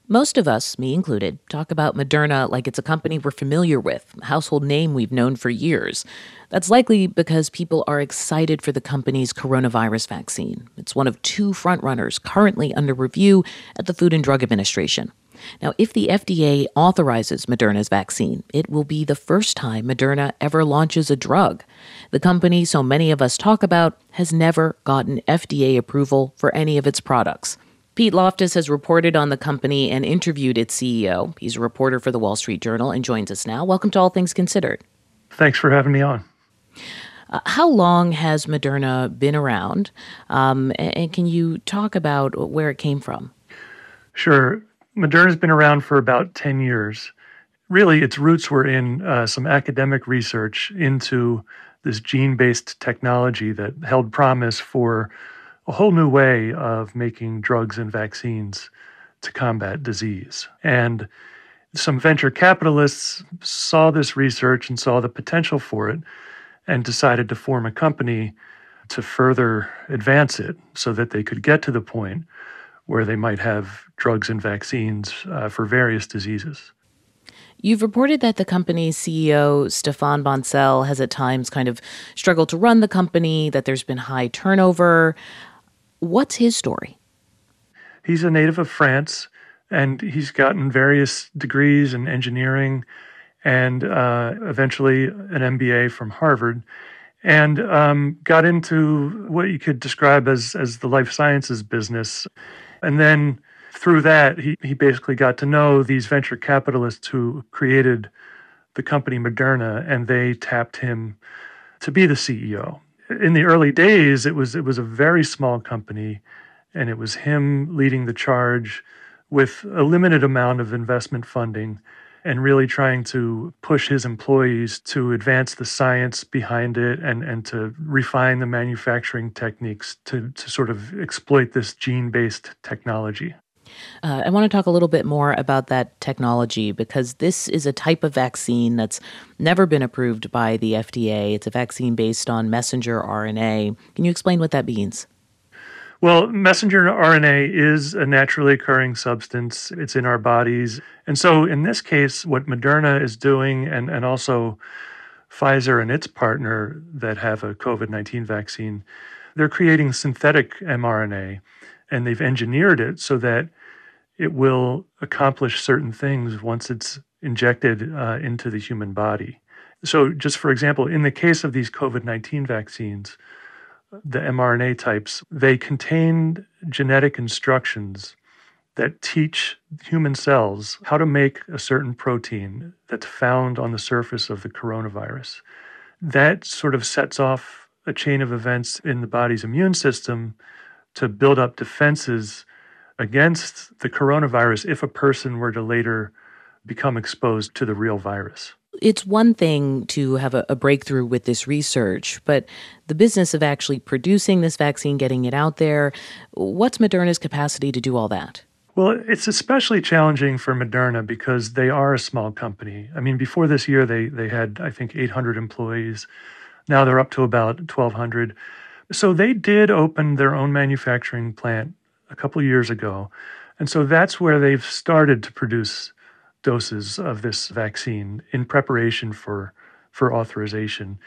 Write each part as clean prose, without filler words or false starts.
Most of us, me included, talk about Moderna like it's a company we're familiar with, a household name we've known for years. That's likely because people are excited for the company's coronavirus vaccine. It's one of two frontrunners currently under review at the Food and Drug Administration. Now, if the FDA authorizes Moderna's vaccine, it will be the first time Moderna ever launches a drug. The company so many of us talk about has never gotten FDA approval for any of its products. Pete Loftus has reported on the company and interviewed its CEO. He's a reporter for the Wall Street Journal and joins us now. Welcome to All Things Considered. Thanks for having me on. How long has Moderna been around? And can you talk about where it came from? Sure. Moderna's been around for about 10 years. Really, its roots were in some academic research into this gene-based technology that held promise for a whole new way of making drugs and vaccines to combat disease. And some venture capitalists saw this research and saw the potential for it and decided to form a company to further advance it so that they could get to the point where they might have drugs and vaccines for various diseases. You've reported that the company's CEO, Stéphane Bancel, has at times kind of struggled to run the company, that there's been high turnover. What's his story? He's a native of France, and he's gotten various degrees in engineering and eventually an MBA from Harvard, and got into what you could describe as the life sciences business. And then through that, he basically got to know these venture capitalists who created the company Moderna, and they tapped him to be the CEO. In the early days, it was a very small company, and it was him leading the charge with a limited amount of investment funding and really trying to push his employees to advance the science behind it and to refine the manufacturing techniques to sort of exploit this gene-based technology. I want to talk a little bit more about that technology because this is a type of vaccine that's never been approved by the FDA. It's a vaccine based on messenger RNA. Can you explain what that means? Well, messenger RNA is a naturally occurring substance. It's in our bodies. And so in this case, what Moderna is doing, and also Pfizer and its partner that have a COVID-19 vaccine, they're creating synthetic mRNA, and they've engineered it so that it will accomplish certain things once it's injected into the human body. So just for example, in the case of these COVID-19 vaccines, the mRNA types, they contain genetic instructions that teach human cells how to make a certain protein that's found on the surface of the coronavirus. That sort of sets off a chain of events in the body's immune system to build up defenses against the coronavirus if a person were to later become exposed to the real virus. It's one thing to have a breakthrough with this research, but the business of actually producing this vaccine, getting it out there, what's Moderna's capacity to do all that? Well, it's especially challenging for Moderna because they are a small company. I mean, before this year, they had, I think, 800 employees. Now they're up to about 1,200. So they did open their own manufacturing plant a couple of years ago. And so that's where they've started to produce doses of this vaccine in preparation for authorization.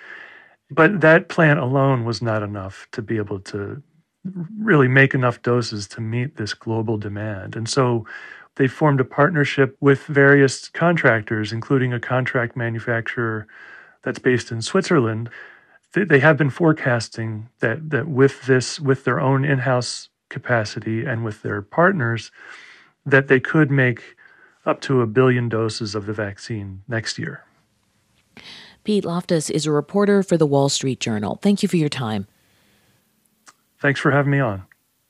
But that plant alone was not enough to be able to really make enough doses to meet this global demand. And so they formed a partnership with various contractors, including a contract manufacturer that's based in Switzerland. They have been forecasting that with their own in-house capacity and with their partners, that they could make up to 1 billion doses of the vaccine next year. Pete Loftus is a reporter for the Wall Street Journal. Thank you for your time. Thanks for having me on.